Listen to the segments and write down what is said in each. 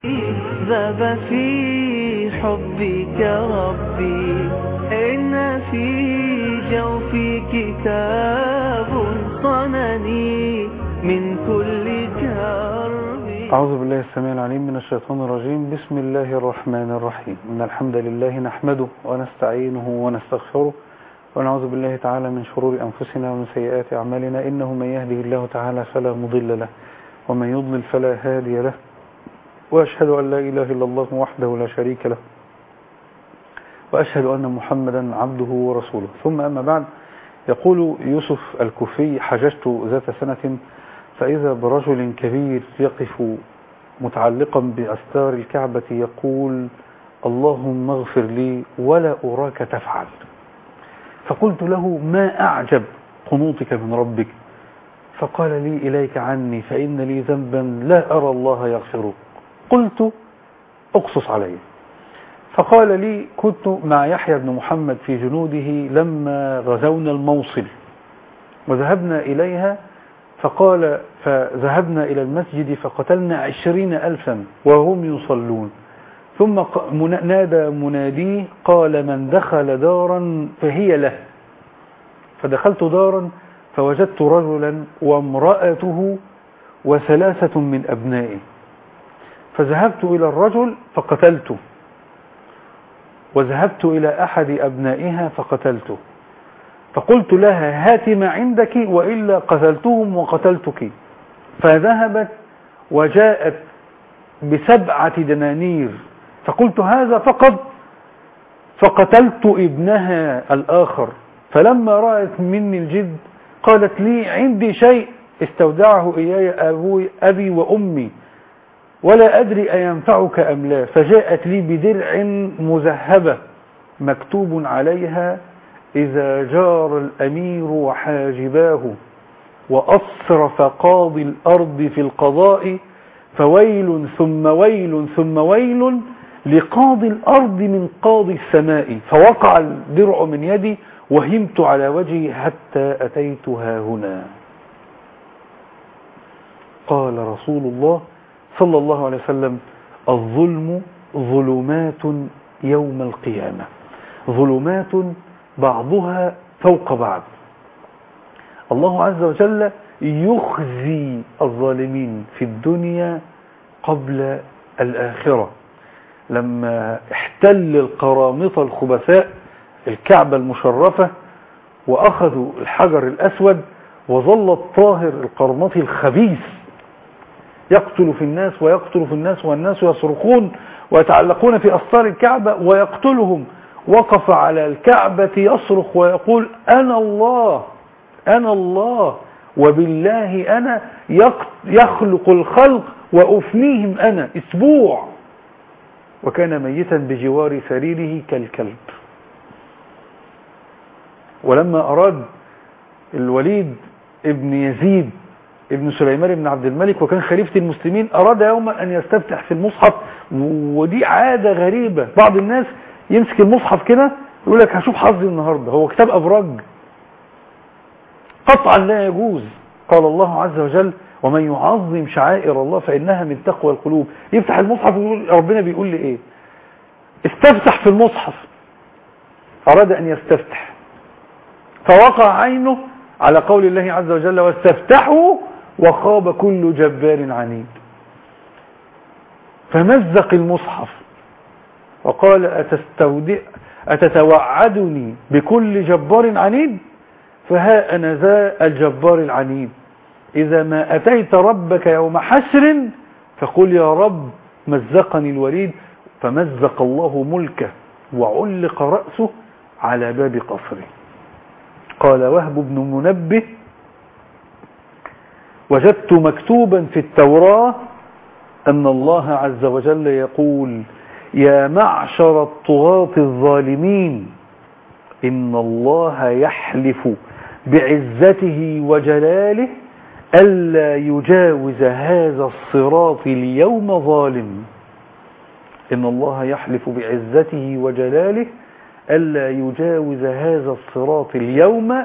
ذاب في حبك ربي، إن في جوفي كتاب صنني من كل كرب. أعوذ بالله السميع العليم من الشيطان الرجيم. بسم الله الرحمن الرحيم. إن الحمد لله نحمده ونستعينه ونستغفره ونعوذ بالله تعالى من شرور أنفسنا ومن سيئات أعمالنا، إنه من يهده الله تعالى فلا مضل له ومن يضلل فلا هادي له، وأشهد أن لا إله إلا الله وحده لا شريك له، وأشهد أن محمدا عبده ورسوله. ثم أما بعد، يقول يوسف الكوفي: حججت ذات سنة فإذا برجل كبير يقف متعلقا بأستار الكعبة يقول: اللهم اغفر لي ولا أراك تفعل. فقلت له: ما أعجب قنوطك من ربك؟ فقال لي: إليك عني فإن لي ذنبا لا أرى الله يغفره. قلت: اقصص علي. فقال لي: كنت مع يحيى بن محمد في جنوده لما غزونا الموصل وذهبنا إليها، فقال: فذهبنا إلى المسجد فقتلنا 20,000 وهم يصلون، ثم نادى مناديه قال: من دخل دارا فهي له. فدخلت دارا فوجدت رجلا وامرأته وثلاثة من أبنائه، فذهبت إلى الرجل فقتلته، وذهبت إلى أحد أبنائها فقتلته، فقلت لها: هات ما عندك وإلا قتلتهم وقتلتك. فذهبت وجاءت ب7 دنانير، فقلت: هذا فقط، فقتلت ابنها الآخر. فلما رأت مني الجد قالت لي: عندي شيء استودعه إياي أبي وأمي ولا أدري أينفعك أم لا. فجاءت لي بدرع مذهبة مكتوب عليها: إذا جار الأمير وحاجباه وأصرف قاضي الأرض في القضاء فويل ثم ويل ثم ويل لقاضي الأرض من قاضي السماء. فوقع الدرع من يدي وهمت على وجهي حتى أتيتها هنا. قال رسول الله صلى الله عليه وسلم: الظلم ظلمات يوم القيامة، ظلمات بعضها فوق بعض. الله عز وجل يخزي الظالمين في الدنيا قبل الآخرة. لما احتل القرامطة الخبثاء الكعبة المشرفة وأخذوا الحجر الأسود، وظل الطاهر القرمطي الخبيث يقتل في الناس ويقتل في الناس، والناس يصرخون ويتعلقون في أستار الكعبة ويقتلهم. وقف على الكعبة يصرخ ويقول: أنا الله أنا الله وبالله أنا يخلق الخلق وأفنيهم أنا أسبوع. وكان ميتا بجوار سريره كالكلب. ولما أراد الوليد ابن يزيد ابن سليمان بن عبد الملك وكان خليفة المسلمين، أراد يوما أن يستفتح في المصحف، ودي عادة غريبة. بعض الناس يمسك المصحف كده يقول لك: هشوف حظي النهاردة. هو كتاب أبراج، قطعا لا يجوز. قال الله عز وجل: ومن يعظم شعائر الله فإنها من تقوى القلوب. يفتح المصحف ويقول: ربنا بيقول لي إيه؟ استفتح في المصحف. أراد أن يستفتح فوقع عينه على قول الله عز وجل: واستفتحوا وخاب كل جبار عنيد. فمزق المصحف وقال: أتتوعدني بكل جبار عنيد؟ فها أنا ذا الجبار العنيد. إذا ما أتيت ربك يوم حشر فقل: يا رب مزقني الوليد. فمزق الله ملكه وعلق رأسه على باب قصره. قال وهب بن منبه: وجدت مكتوبا في التوراة أن الله عز وجل يقول: يا معشر الطغاة الظالمين، إن الله يحلف بعزته وجلاله ألا يجاوز هذا الصراط اليوم ظالم. إن الله يحلف بعزته وجلاله ألا يجاوز هذا الصراط اليوم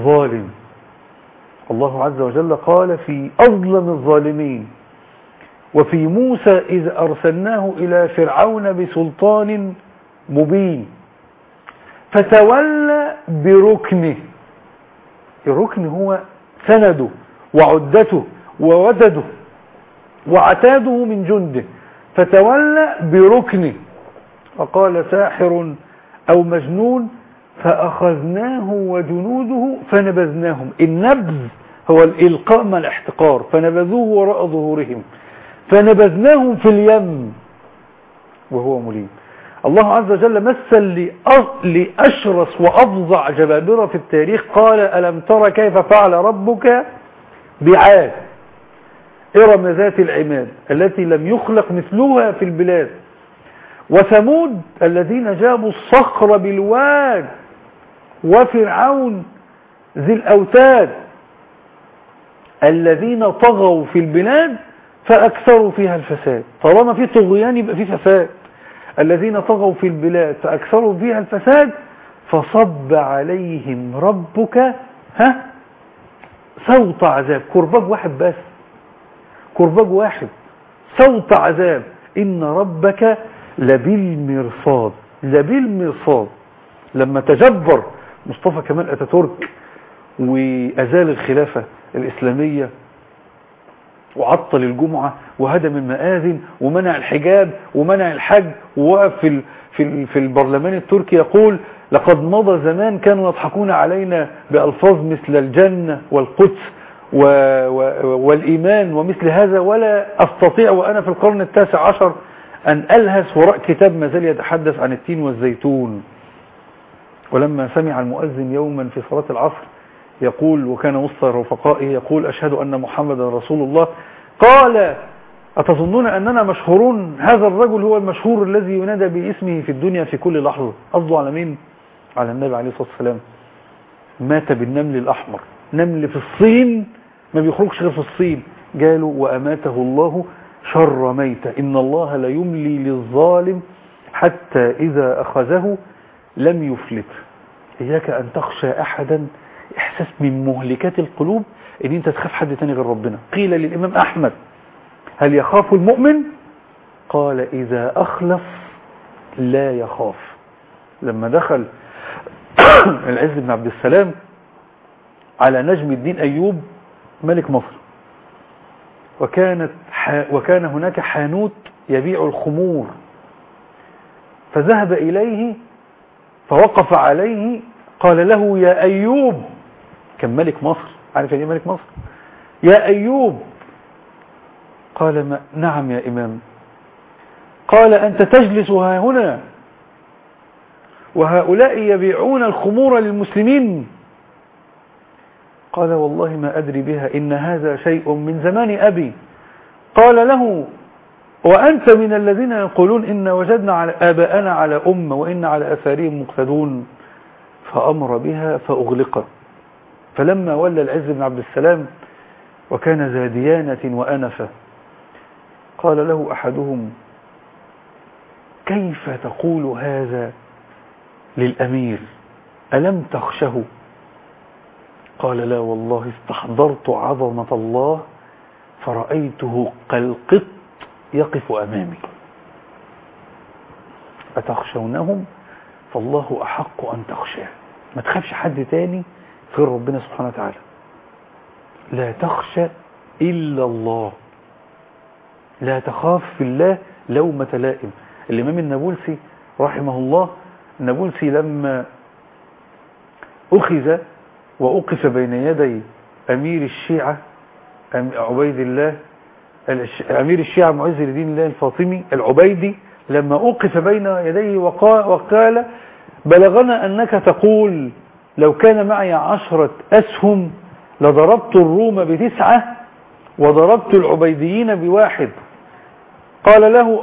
ظالم. الله عز وجل قال في أظلم الظالمين: وفي موسى إذ أرسلناه إلى فرعون بسلطان مبين فتولى بركنه. الركن هو سنده وعدته وودده وعتاده من جنده، فتولى بركنه فقال ساحر أو مجنون فأخذناه وجنوده فنبذناهم. النبذ هو الإلقاء مع الاحتقار، فنبذوه وراء ظهورهم فنبذناهم في اليم وهو مليم. الله عز وجل مثل لأشرس وأفظع جبابرة في التاريخ، قال ألم تر كيف فعل ربك بعاد إرم ذات العماد التي لم يخلق مثلها في البلاد، وثمود الذين جابوا الصخر بالواد، وفرعون ذي الأوتاد الذين طغوا في البلاد فأكثروا فيها الفساد. طالما في طغيان يبقى في فساد. الذين طغوا في البلاد فأكثروا فيها الفساد فصب عليهم ربك صوت عذاب. كرباج واحد بس، كرباج واحد، صوت عذاب. إن ربك لبالمرصاد. لبالمرصاد. لما تجبر مصطفى كمال أتاتورك وأزال الخلافة الإسلامية وعطل الجمعة وهدم المآذن ومنع الحجاب ومنع الحج، ووقف في البرلمان التركي يقول لقد مضى زمان كانوا يضحكون علينا بألفاظ مثل الجنة والقدس والإيمان ومثل هذا، ولا أستطيع وأنا في القرن التاسع عشر أن ألهث وراء كتاب ما زال يتحدث عن التين والزيتون. ولما سمع المؤذن يوما في صلاة العصر يقول، وكان وسط رفقائه، يقول أشهد أن محمدا رسول الله، قال أتظنون أننا مشهورون؟ هذا الرجل هو المشهور الذي ينادى باسمه في الدنيا في كل لحظة. قصده على مين؟ على النبي عليه الصلاة والسلام. مات بالنمل الأحمر، نمل في الصين ما بيخرجش غير في الصين، قالوا وأماته الله شر ميتة، إن الله لا يملي للظالم حتى إذا أخذه لم يفلت. إياك أن تخشى أحدا، إحساس من مهلكات القلوب إن أنت تخاف حد تاني غير ربنا. قيل للإمام أحمد هل يخاف المؤمن؟ قال إذا أخلص لا يخاف. لما دخل العز بن عبد السلام على نجم الدين أيوب ملك مصر، وكان هناك حانوت يبيع الخمور، فذهب إليه فوقف عليه قال له يا أيوب، كان ملك مصر، عارف يعني ملك مصر، يا أيوب. قال نعم يا إمام. قال أنت تجلس ها هنا وهؤلاء يبيعون الخمور للمسلمين؟ قال والله ما أدري بها، إن هذا شيء من زمان أبي. قال له وأنت من الذين يقولون إن وجدنا على آباءنا على أمة وإن على أثارهم مقتدون. فأمر بها فأغلقت. فلما ولى العز بن عبد السلام وكان ذا ديانة وأنفة، قال له أحدهم كيف تقول هذا للأمير؟ ألم تخشه؟ قال لا والله استحضرت عظمة الله فرأيته كالقط يقف أمامي. أتخشونهم؟ فالله أحق أن تخشاه. ما تخافش حد تاني غير ربنا سبحانه وتعالى. لا تخشى إلا الله، لا تخاف في الله لومة لائم. الإمام النابلسي رحمه الله، النابلسي لما أخذ وأوقف بين يدي أمير الشيعة عبيد الله، أمير الشيعة معز لدين الله الفاطمي العبيدي، لما أوقف بين يديه وقال بلغنا أنك تقول لو كان معي 10 أسهم لضربت الروم ب9 وضربت العبيديين ب1. قال له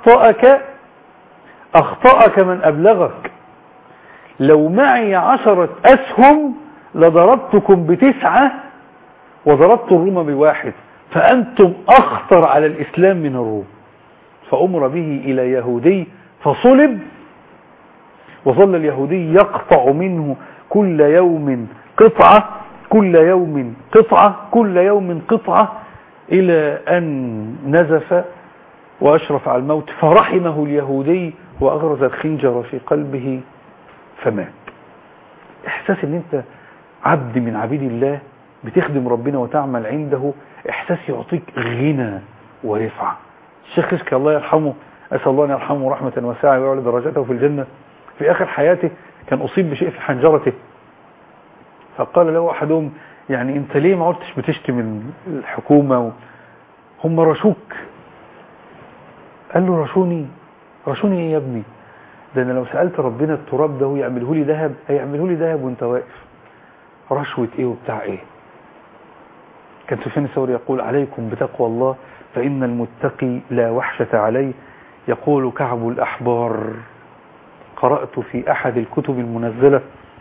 أخطأك من أبلغك، لو معي 10 أسهم لضربتكم ب9 وضربت الروم ب1، فأنتم أخطر على الإسلام من الروم. فأمر به إلى يهودي فصلب، وظل اليهودي يقطع منه كل يوم قطعة كل يوم قطعة كل يوم قطعة إلى أن نزف وأشرف على الموت، فرحمه اليهودي وأغرز الخنجر في قلبه فمات. إحساس أن أنت عبد من عبيد الله بتخدم ربنا وتعمل عنده، إحساس يعطيك غنى ورفعة. الشيخ رزقي الله يرحمه، أسأل الله أن يرحمه رحمة واسعة ويعلى درجته في الجنة، في آخر حياته كان أصيب بشيء في حنجرته، فقال له أحدهم يعني أنت ليه ما عدتش بتشتم الحكومة؟ هم رشوك. قال له رشوني إيه يا ابني؟ ده أنا لو سألت ربنا التراب ده يعمله لي ذهب، هيعمله لي ذهب وانت واقف. رشوة إيه وبتاع إيه؟ كان سفيان الثوري يقول عليكم بتقوى الله فإن المتقي لا وحشة عليه. يقول كعب الأحبار، قرأت في أحد الكتب المنزلة،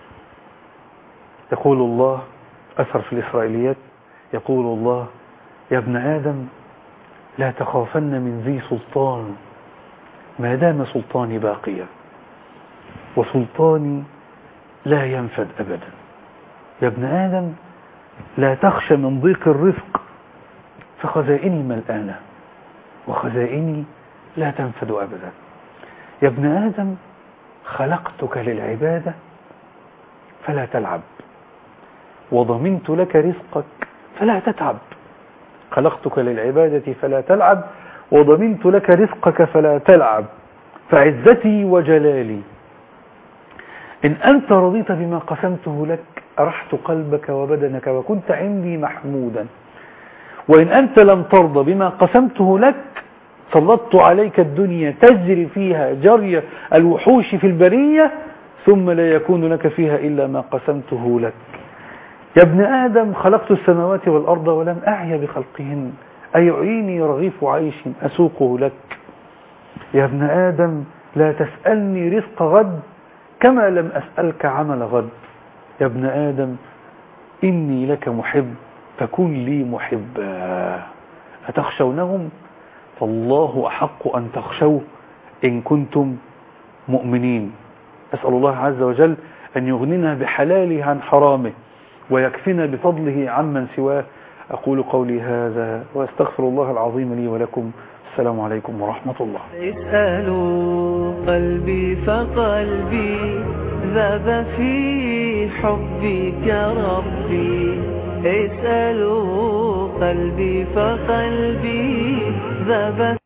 يقول الله، أثر في الإسرائيليات، يقول الله يا ابن آدم لا تخافن من ذي سلطان ما دام سلطاني باقيا، وسلطاني لا ينفد أبدا. يا ابن آدم لا تخشى من ضيق الرزق فخزائني ملآنة وخزائني لا تنفد أبدا. يا ابن آدم خلقتك للعبادة فلا تلعب، وضمنت لك رزقك فلا تتعب. خلقتك للعبادة فلا تلعب، وضمنت لك رزقك فلا تلعب. فعزتي وجلالي إن أنت رضيت بما قسمته لك أرحت قلبك وبدنك وكنت عندي محمودا، وإن أنت لم ترضى بما قسمته لك سلطت عليك الدنيا تجري فيها جري الوحوش في البرية ثم لا يكون لك فيها إلا ما قسمته لك. يا ابن آدم خلقت السماوات والأرض ولم أعي بخلقهن أيعيني رغيف عيش أسوقه لك. يا ابن آدم لا تسألني رزق غد كما لم أسألك عمل غد. يا ابن آدم إني لك محب فكن لي محبا. أتخشونهم؟ فالله أحق أن تخشوه إن كنتم مؤمنين. أسأل الله عز وجل أن يغننا بحلاله عن حرامه ويكفنا بفضله عمن سواه. أقول قولي هذا وأستغفر الله العظيم لي ولكم. السلام عليكم ورحمة الله. اسألوا قلبي فقلبي ذاب في حبك ربي. اسألوا قلبي فقلبي ذاب